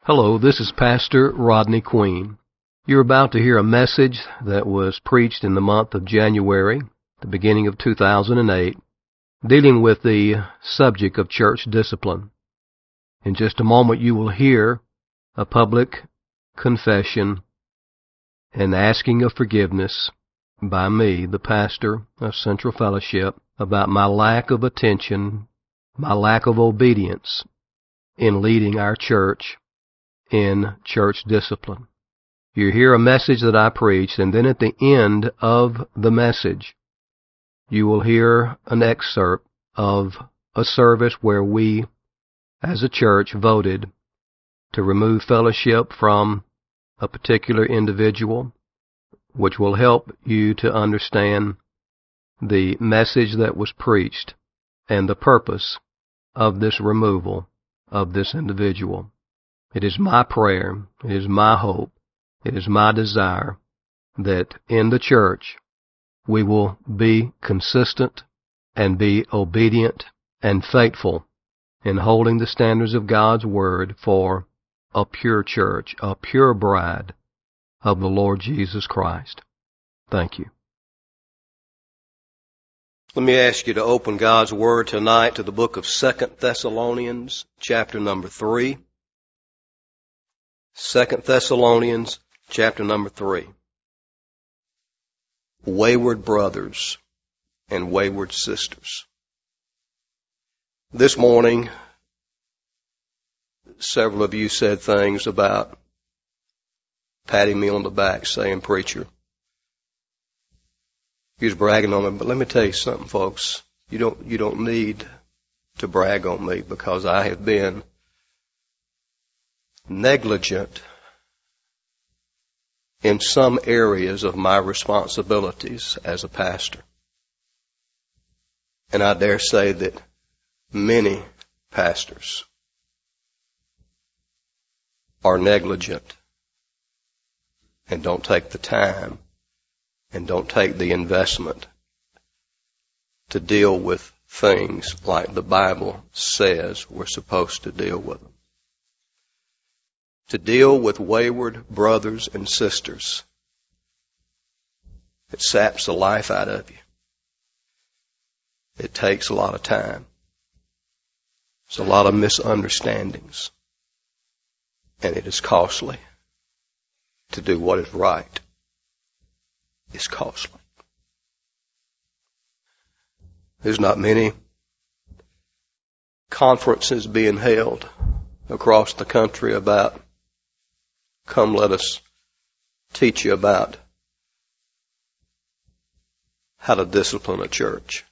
Hello, this is Pastor Rodney Queen. You're about to hear a message that was preached in the month of January, the beginning of 2008, dealing with the subject of church discipline. In just a moment you will hear a public confession and asking of forgiveness by me, the pastor of Central Fellowship, about my lack of attention, my lack of obedience in leading our church in church discipline. You hear a message that I preached, and then at the end of the message, you will hear an excerpt of a service where we, as a church, voted to remove fellowship from a particular individual, which will help you to understand the message that was preached and the purpose of this removal of this individual. It is my prayer, it is my hope, it is my desire that in the church we will be consistent and be obedient and faithful in holding the standards of God's Word for a pure church, a pure bride of the Lord Jesus Christ. Thank you. Let me ask you to open God's Word tonight to the book of 2 Thessalonians, chapter number 3. 2 Thessalonians, chapter number 3. Wayward brothers and wayward sisters. This morning, several of you said things about patting me on the back, saying, "Preacher, you was bragging on me." But let me tell you something, folks. You don't need to brag on me, because I have been negligent in some areas of my responsibilities as a pastor. And I dare say that many pastors are negligent and don't take the time and don't take the investment to deal with things like the Bible says we're supposed to deal with them. To deal with wayward brothers and sisters, it saps the life out of you. It takes a lot of time. It's a lot of misunderstandings. And it is costly. To do what is right is costly. There's not many conferences being held across the country about, "Come, let us teach you about how to discipline a church."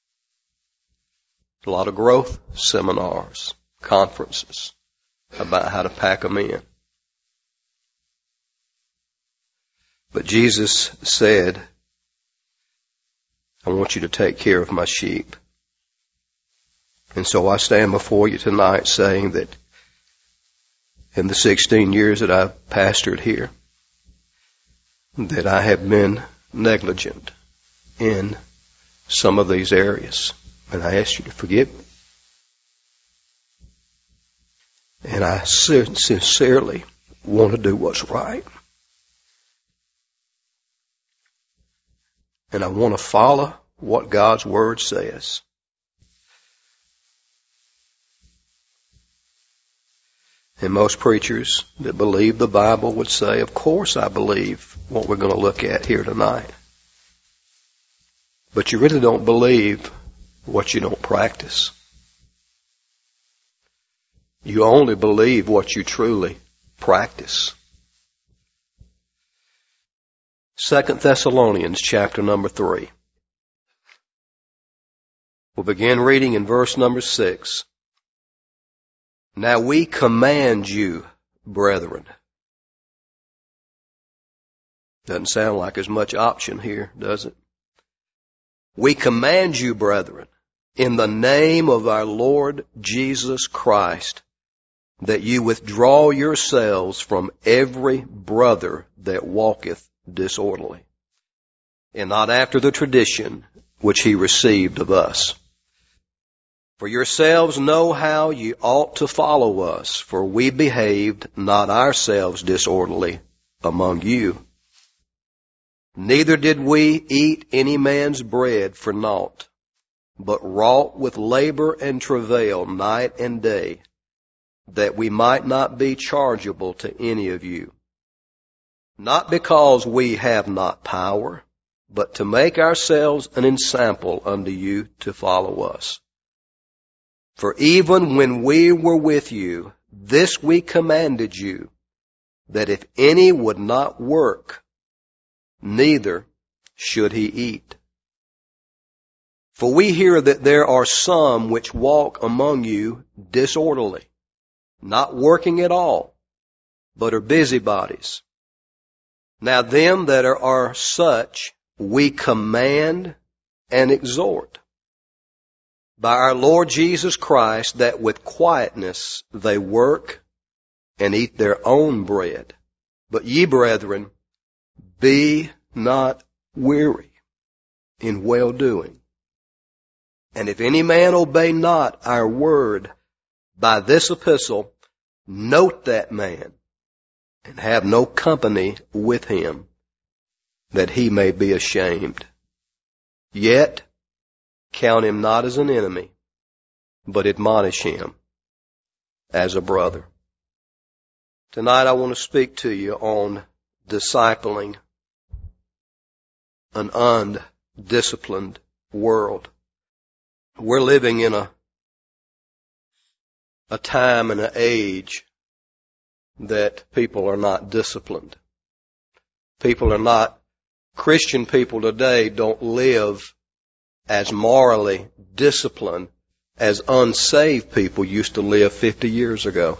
A lot of growth seminars, conferences about how to pack them in. But Jesus said, "I want you to take care of my sheep." And so I stand before you tonight saying that in the 16 years that I've pastored here, that I have been negligent in some of these areas. And I ask you to forgive me. And I sincerely want to do what's right. And I want to follow what God's Word says. And most preachers that believe the Bible would say, "Of course I believe what we're going to look at here tonight." But you really don't believe what you don't practice. You only believe what you truly practice. 2 Thessalonians chapter number 3. We'll begin reading in verse number 6. "Now we command you, brethren." Doesn't sound like there's much option here, does it? "We command you, brethren, in the name of our Lord Jesus Christ, that you withdraw yourselves from every brother that walketh disorderly, and not after the tradition which he received of us. For yourselves know how ye ought to follow us, for we behaved not ourselves disorderly among you. Neither did we eat any man's bread for naught, but wrought with labor and travail night and day, that we might not be chargeable to any of you. Not because we have not power, but to make ourselves an ensample unto you to follow us. For even when we were with you, this we commanded you, that if any would not work, neither should he eat. For we hear that there are some which walk among you disorderly, not working at all, but are busybodies. Now them that are such we command and exhort by our Lord Jesus Christ, that with quietness they work and eat their own bread. But ye, brethren, be not weary in well-doing. And if any man obey not our word by this epistle, note that man, and have no company with him, that he may be ashamed. Yet count him not as an enemy, but admonish him as a brother. Tonight I want to speak to you on discipling an undisciplined world. We're living in a time and an age that people are not disciplined. Christian people today don't live as morally disciplined as unsaved people used to live 50 years ago.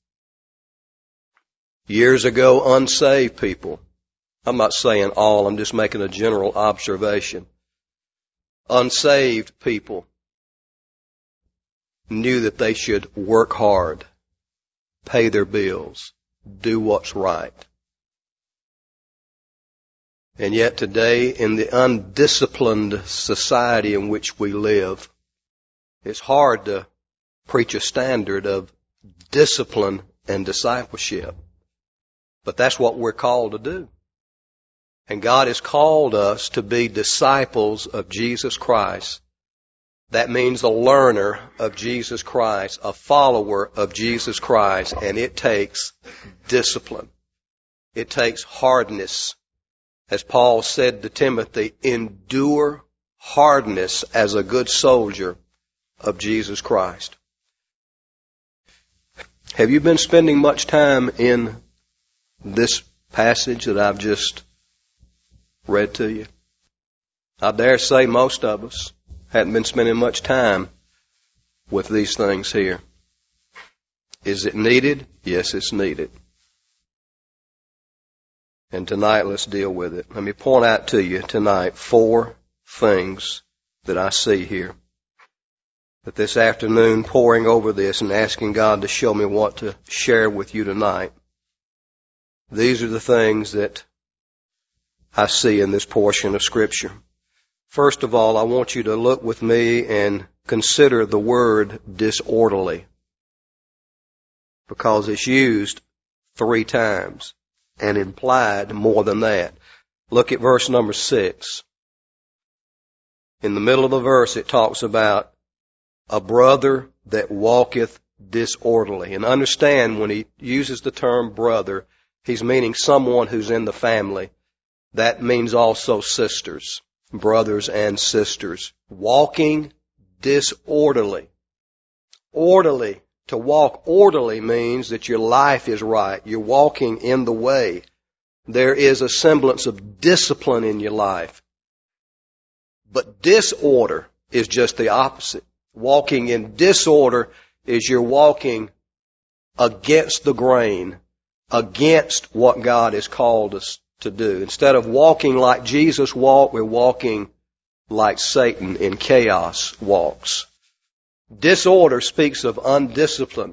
Years ago, unsaved people, I'm not saying all, I'm just making a general observation. Unsaved people knew that they should work hard, pay their bills, do what's right. And yet today, in the undisciplined society in which we live, it's hard to preach a standard of discipline and discipleship. But that's what we're called to do. And God has called us to be disciples of Jesus Christ. That means a learner of Jesus Christ, a follower of Jesus Christ, and it takes discipline. It takes hardness. As Paul said to Timothy, endure hardness as a good soldier of Jesus Christ. Have you been spending much time in this passage that I've just read to you? I dare say most of us hadn't been spending much time with these things here. Is it needed? Yes, it's needed. And tonight, let's deal with it. Let me point out to you tonight 4 things that I see here. That this afternoon, poring over this and asking God to show me what to share with you tonight, these are the things that I see in this portion of Scripture. First of all, I want you to look with me and consider the word disorderly, because it's used 3 times. And implied more than that. Look at verse number 6. In the middle of the verse it talks about a brother that walketh disorderly. And understand, when he uses the term brother, he's meaning someone who's in the family. That means also sisters, brothers and sisters. Walking disorderly. Orderly. To walk orderly means that your life is right. You're walking in the way. There is a semblance of discipline in your life. But disorder is just the opposite. Walking in disorder is you're walking against the grain, against what God has called us to do. Instead of walking like Jesus walked, we're walking like Satan in chaos walks. Disorder speaks of undisciplined.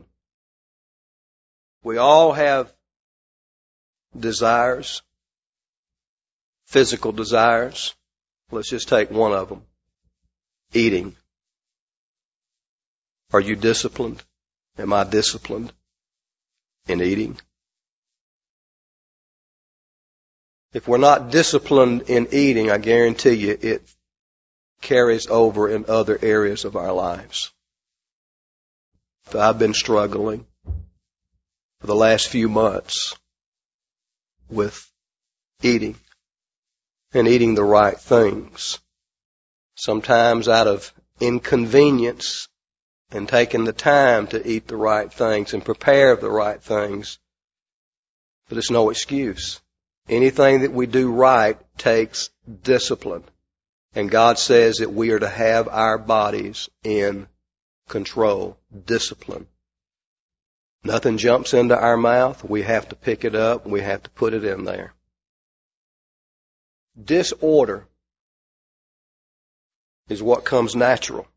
We all have desires, physical desires. Let's just take one of them. Eating. Are you disciplined? Am I disciplined in eating? If we're not disciplined in eating, I guarantee you it carries over in other areas of our lives. I've been struggling for the last few months with eating and eating the right things. Sometimes out of inconvenience and taking the time to eat the right things and prepare the right things. But it's no excuse. Anything that we do right takes discipline. And God says that we are to have our bodies in control, discipline. Nothing jumps into our mouth. We have to pick it up. We have to put it in there. Disorder is what comes natural.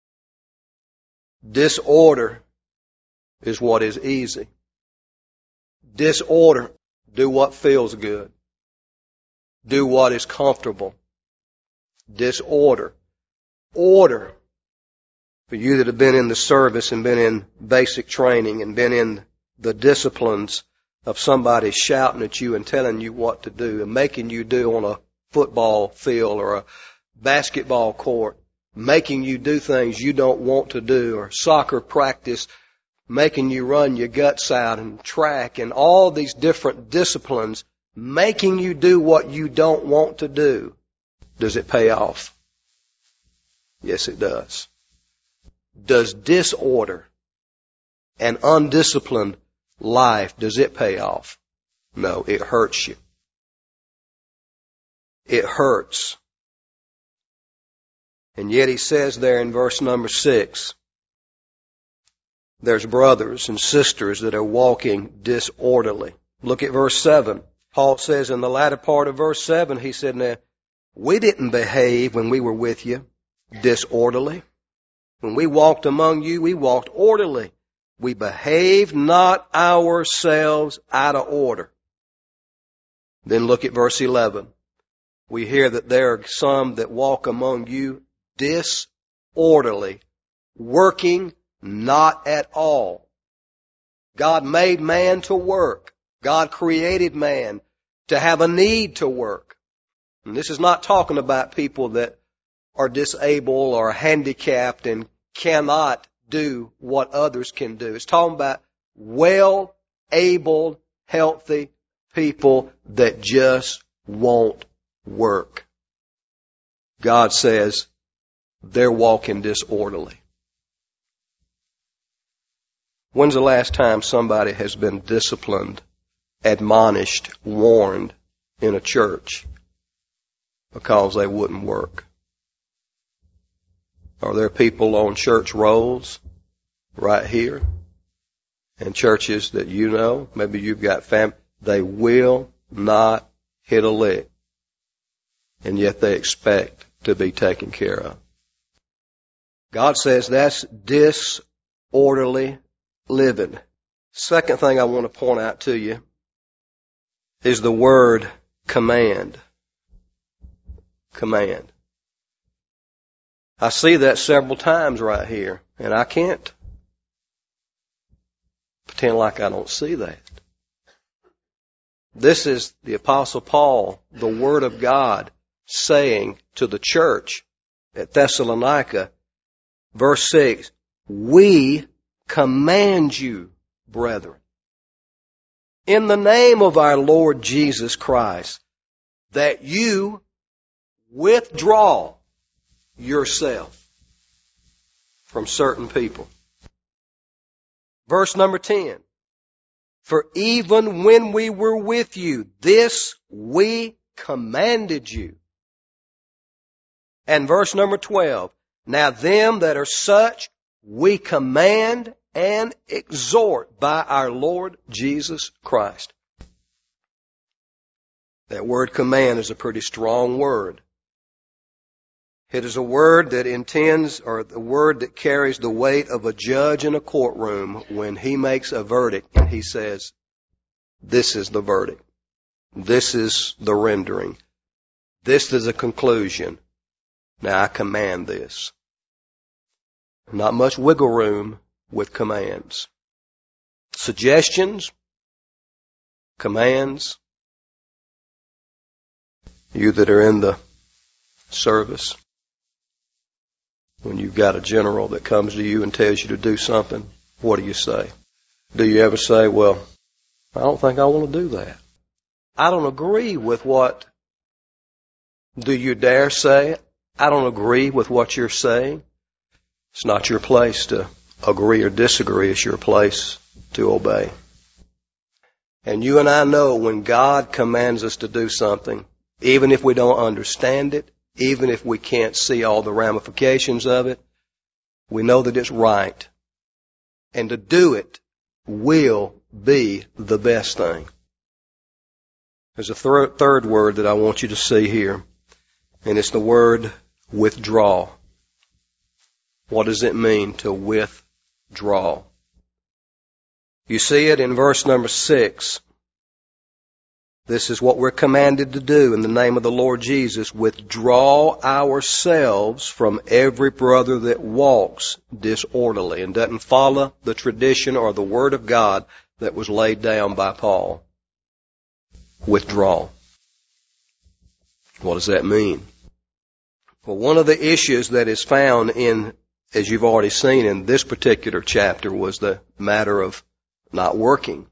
Disorder is what is easy. Disorder, do what feels good. Do what is comfortable. Disorder. Order. For you that have been in the service and been in basic training and been in the disciplines of somebody shouting at you and telling you what to do and making you do on a football field or a basketball court, making you do things you don't want to do, or soccer practice, making you run your guts out, and track, and all these different disciplines, making you do what you don't want to do. Does it pay off? Yes, it does. Does disorder and undisciplined life, does it pay off? No, it hurts you. It hurts. And yet he says there in verse number 6, there's brothers and sisters that are walking disorderly. Look at verse 7. Paul says in the latter part of verse 7, he said, now, we didn't behave when we were with you disorderly. When we walked among you, we walked orderly. We behaved not ourselves out of order. Then look at verse 11. We hear that there are some that walk among you disorderly, working not at all. God made man to work. God created man to have a need to work. And this is not talking about people that are disabled or handicapped and cannot do what others can do. It's talking about well-able, healthy people that just won't work. God says they're walking disorderly. When's the last time somebody has been disciplined, admonished, warned in a church because they wouldn't work? Are there people on church rolls right here and churches that you know, maybe you've got family, they will not hit a lick, and yet they expect to be taken care of? God says that's disorderly living. Second thing I want to point out to you is the word command. Command. I see that several times right here, and I can't pretend like I don't see that. This is the Apostle Paul, the Word of God, saying to the church at Thessalonica, verse 6, we command you, brethren, in the name of our Lord Jesus Christ, that you withdraw yourself from certain people. Verse number 10. For even when we were with you, this we commanded you. And verse number 12. Now them that are such we command and exhort by our Lord Jesus Christ. That word command is a pretty strong word. It is a word that intends, or the word that carries the weight of a judge in a courtroom when he makes a verdict and he says, this is the verdict. This is the rendering. This is a conclusion. Now I command this. Not much wiggle room with commands. Suggestions, commands. You that are in the service, when you've got a general that comes to you and tells you to do something, what do you say? Do you ever say, well, I don't think I want to do that. I don't agree with what. Do you dare say, I don't agree with what you're saying? It's not your place to agree or disagree. It's your place to obey. And you and I know when God commands us to do something, even if we don't understand it, even if we can't see all the ramifications of it, we know that it's right. And to do it will be the best thing. There's a third word that I want you to see here, and it's the word withdraw. What does it mean to withdraw? You see it in verse number 6. This is what we're commanded to do in the name of the Lord Jesus. Withdraw ourselves from every brother that walks disorderly and doesn't follow the tradition or the Word of God that was laid down by Paul. Withdraw. What does that mean? Well, one of the issues that is found in, as you've already seen in this particular chapter, was the matter of not working.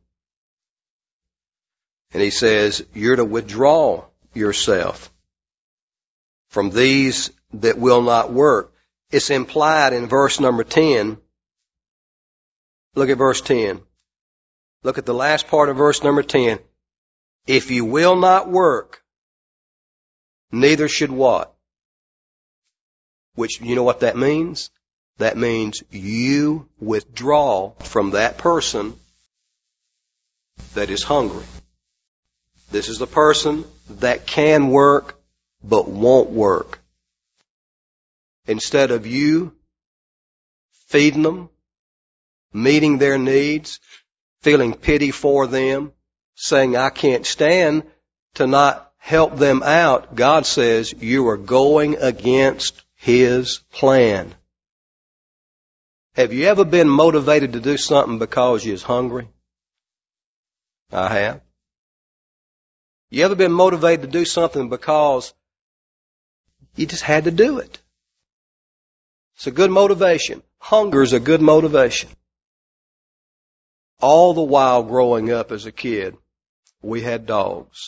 And he says, you're to withdraw yourself from these that will not work. It's implied in verse number 10. Look at verse 10. Look at the last part of verse number 10. If you will not work, neither should what? Which, you know what that means? That means you withdraw from that person that is hungry. This is the person that can work but won't work. Instead of you feeding them, meeting their needs, feeling pity for them, saying, I can't stand to not help them out, God says you are going against His plan. Have you ever been motivated to do something because you was hungry? I have. You ever been motivated to do something because you just had to do it? It's a good motivation. Hunger is a good motivation. All the while growing up as a kid, we had dogs.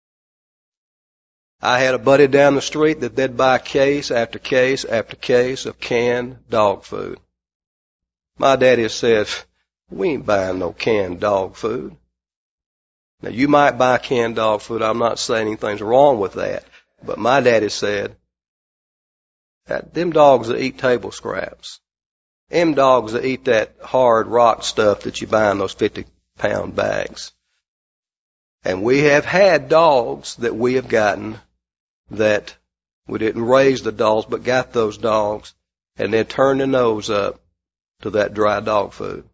I had a buddy down the street that they'd buy case after case after case of canned dog food. My daddy said, we ain't buying no canned dog food. Now, you might buy canned dog food. I'm not saying anything's wrong with that. But my daddy said, that them dogs that eat table scraps, them dogs that eat that hard rock stuff that you buy in those 50-pound bags. And we have had dogs that we have gotten that we didn't raise the dogs, but got those dogs and then turned their nose up to that dry dog food.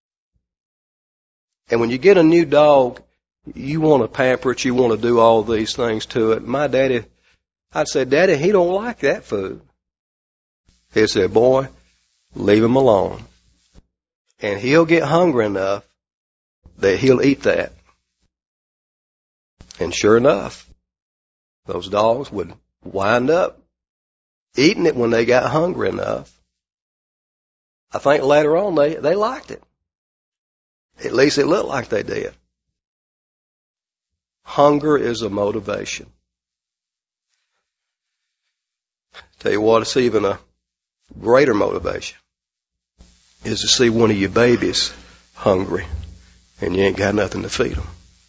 And when you get a new dog, you want to pamper it, you want to do all these things to it. My daddy, I'd say, Daddy, he don't like that food. He'd say, boy, leave him alone. And he'll get hungry enough that he'll eat that. And sure enough, those dogs would wind up eating it when they got hungry enough. I think later on they liked it. At least it looked like they did. Hunger is a motivation. Tell you what, it's even a greater motivation is to see one of your babies hungry and you ain't got nothing to feed them.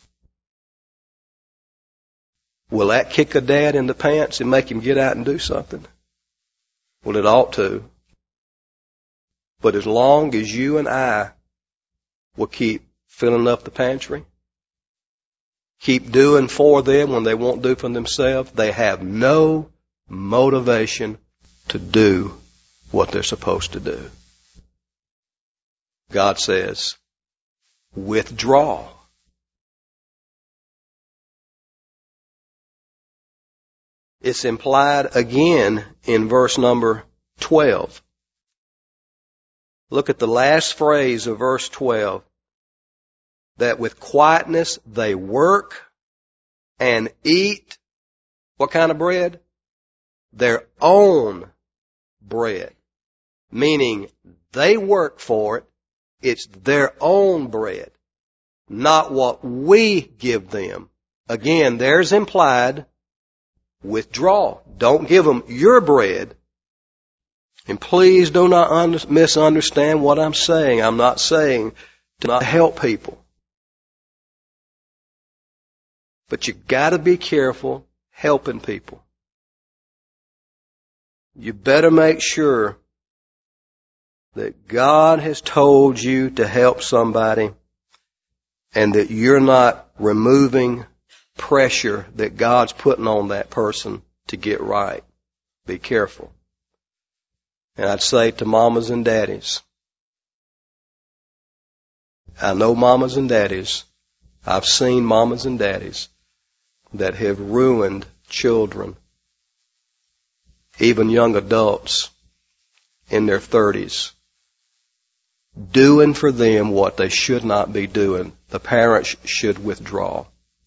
Will that kick a dad in the pants and make him get out and do something? Well, it ought to. But as long as you and I will keep filling up the pantry, keep doing for them when they won't do for themselves, they have no motivation to do what they're supposed to do. God says, withdraw. It's implied again in verse number 12. Look at the last phrase of verse 12. That with quietness they work and eat what kind of bread? Their own bread. Meaning they work for it. It's their own bread. Not what we give them. Again, there's implied withdraw. Don't give them your bread. And please do not misunderstand what I'm saying. I'm not saying to not help people. But you gotta be careful helping people. You better make sure that God has told you to help somebody and that you're not removing pressure that God's putting on that person to get right. Be careful. And I'd say to mamas and daddies, I know mamas and daddies, I've seen mamas and daddies that have ruined children, even young adults in their 30s, doing for them what they should not be doing. The parents should withdraw.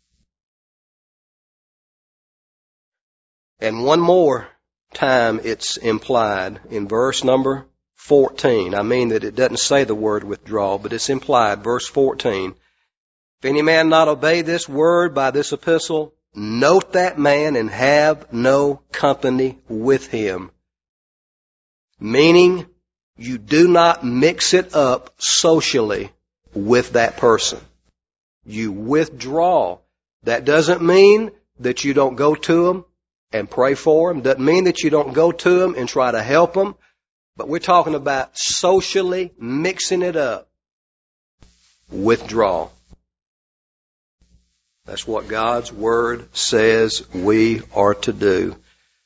And one more time it's implied in verse number 14. I mean that it doesn't say the word withdraw, but it's implied. Verse 14. If any man not obey this word by this epistle, note that man and have no company with him. Meaning, you do not mix it up socially with that person. You withdraw. That doesn't mean that you don't go to them and pray for them. Doesn't mean that you don't go to them and try to help them. But we're talking about socially mixing it up. Withdraw. That's what God's Word says we are to do.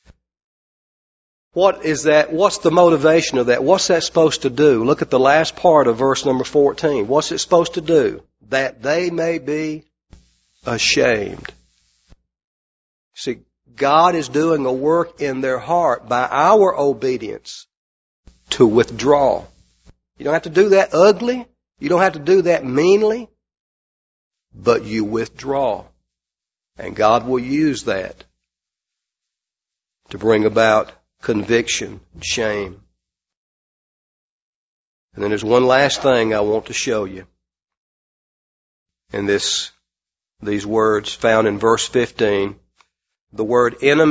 What is that? What's the motivation of that? What's that supposed to do? Look at the last part of verse number 14. What's it supposed to do? That they may be ashamed. See, God is doing a work in their heart by our obedience to withdraw. You don't have to do that ugly. You don't have to do that meanly. But you withdraw. And God will use that to bring about conviction and shame. And then there's one last thing I want to show you. In these words found in verse 15. The word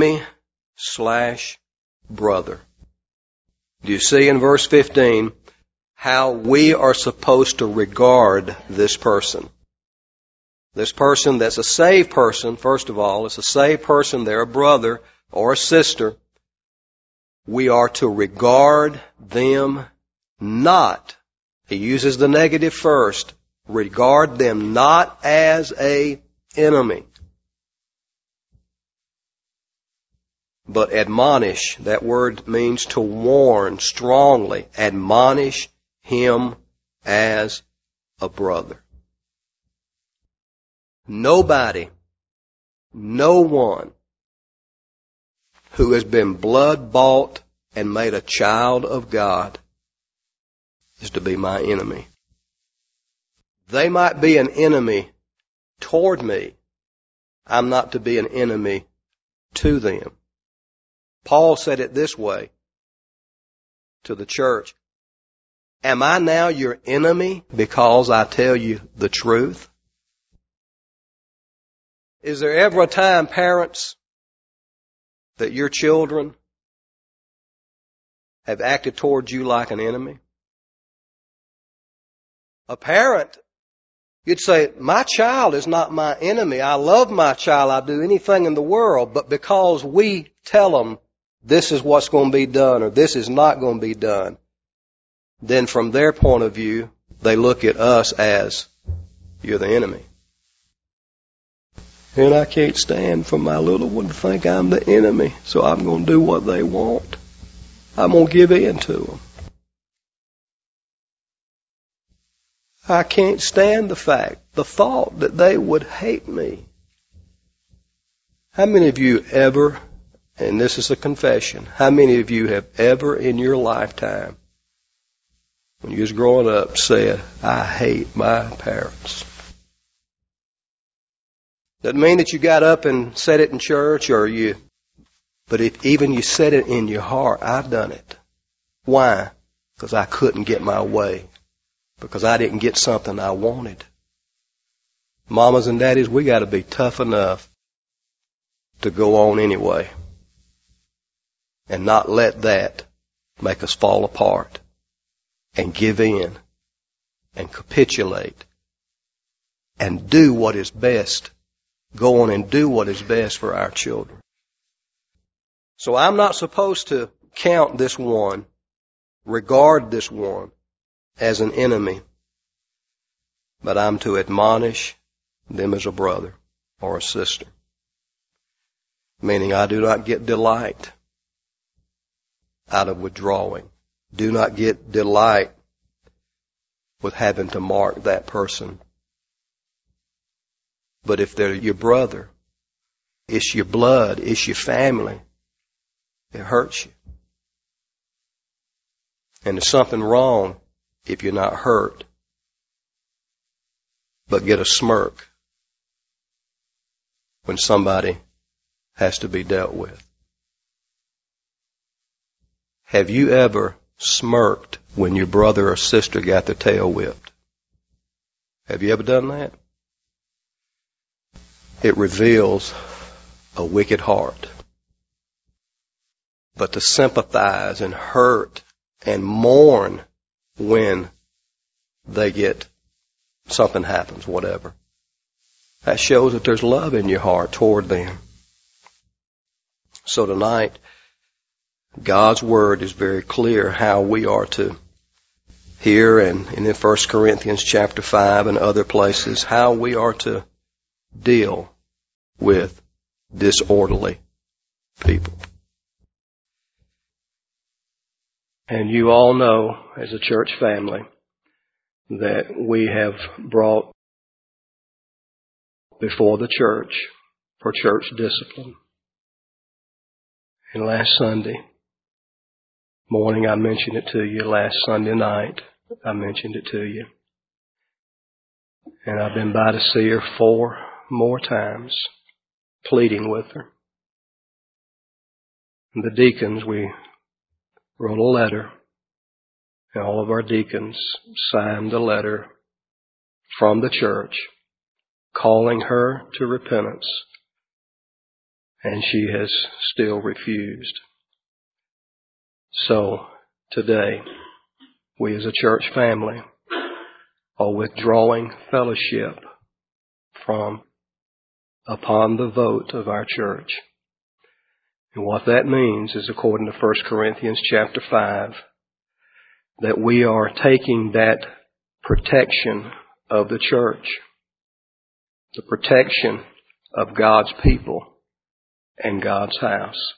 enemy/brother. Do you see in verse 15 how we are supposed to regard this person? This person that's a saved person, first of all, it's a saved person, they're a brother or a sister. We are to regard them not. He uses the negative first. Regard them not as an enemy, but admonish. That word means to warn strongly. Admonish him as a brother. Nobody, no one who has been blood bought and made a child of God is to be my enemy. They might be an enemy toward me. I'm not to be an enemy to them. Paul said it this way to the church. Am I now your enemy because I tell you the truth? Is there ever a time, parents, that your children have acted towards you like an enemy? A parent, you'd say, my child is not my enemy. I love my child. I'll do anything in the world. But because we tell them this is what's going to be done or this is not going to be done, then from their point of view, they look at us as, you're the enemy. And I can't stand for my little one to think I'm the enemy, so I'm going to do what they want. I'm going to give in to them. I can't stand the thought that they would hate me. How many of you ever, and this is a confession, how many of you have ever in your lifetime when you was growing up said, I hate my parents. Doesn't mean that you got up and said it in church but if even you said it in your heart, I've done it. Why? Because I couldn't get my way. Because I didn't get something I wanted. Mamas and daddies, we got to be tough enough to go on anyway. And not let that make us fall apart and give in and capitulate and do what is best. Go on and do what is best for our children. So I'm not supposed to count this one, regard this one as an enemy, but I'm to admonish them as a brother or a sister. Meaning I do not get delight out of withdrawing. Do not get delight with having to mark that person. But if they're your brother, it's your blood, it's your family, it hurts you. And there's something wrong if you're not hurt, but get a smirk when somebody has to be dealt with. Have you ever smirked when your brother or sister got their tail whipped? Have you ever done that? It reveals a wicked heart. But to sympathize and hurt and mourn when they get something happens, whatever, that shows that there's love in your heart toward them. So tonight, God's Word is very clear how we are to hear, and in 1 Corinthians chapter 5 and other places, how we are to deal with disorderly people. And you all know, as a church family, that we have brought before the church for church discipline. And last Sunday morning I mentioned it to you. Last Sunday night I mentioned it to you. And I've been by to see her 4 more times, pleading with her. And the deacons, we wrote a letter, and all of our deacons signed the letter from the church calling her to repentance, and she has still refused. So today, we as a church family are withdrawing fellowship from upon the vote of our church. And what that means is, according to 1 Corinthians chapter 5, that we are taking that protection of the church, the protection of God's people and God's house,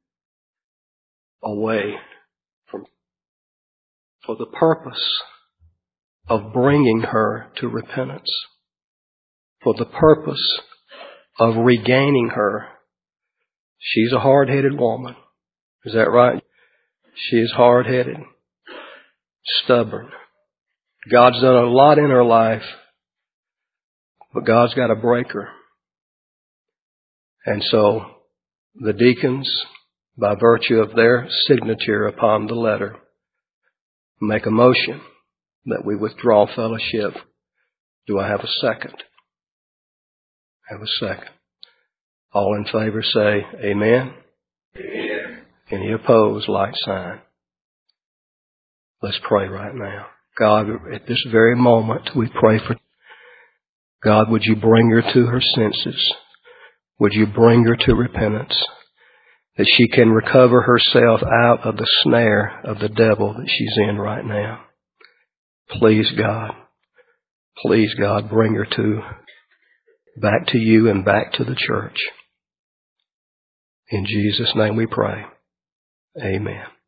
away from, for the purpose of bringing her to repentance, for the purpose of regaining her. She's a hard-headed woman. Is that right? She is hard-headed, stubborn. God's done a lot in her life, but God's got to break her. And so the deacons, by virtue of their signature upon the letter, make a motion that we withdraw fellowship. Do I have a second? Have a second. All in favor say amen. Amen. Any opposed, like sign. Let's pray right now. God, at this very moment, we pray for God, would you bring her to her senses? Would you bring her to repentance? That she can recover herself out of the snare of the devil that she's in right now. Please, God, bring her back to you and back to the church. In Jesus' name we pray. Amen.